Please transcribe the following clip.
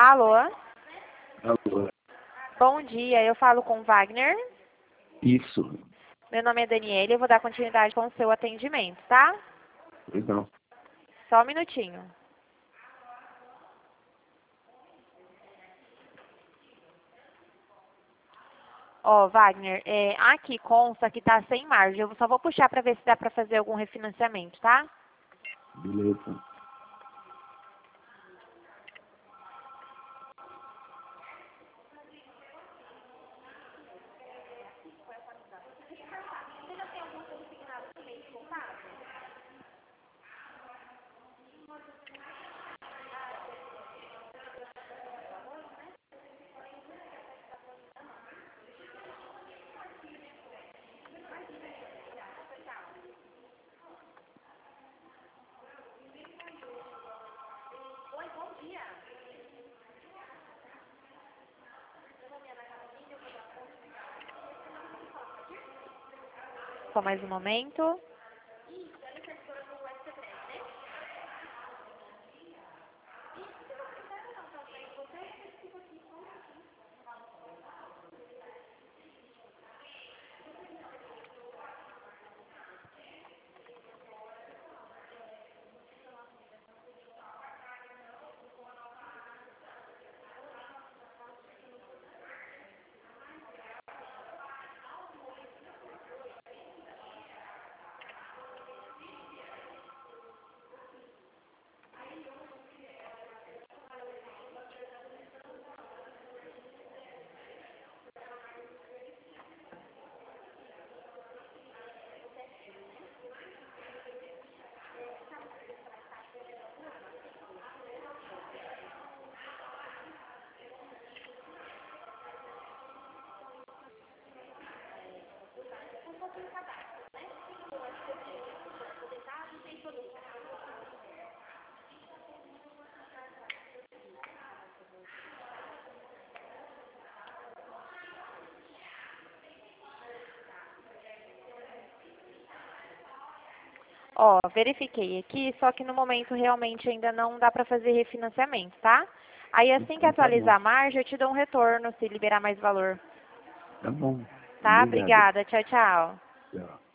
Alô? Alô? Bom dia, eu falo com Wagner. Isso. Meu nome é Daniela e eu vou dar continuidade com o seu atendimento, tá? Legal. Só um minutinho. Ó, Wagner, aqui consta que tá sem margem. Eu só vou puxar para ver se dá para fazer algum refinanciamento, tá? Beleza. Só mais um momento. Ó, verifiquei aqui, só que no momento realmente ainda não dá para fazer refinanciamento, tá? Aí assim que Então, tá atualizar a bom. margem, eu te dou um retorno se liberar mais valor. Tá bom. Tá? Obrigado. Obrigada. Tchau, tchau. Tchau.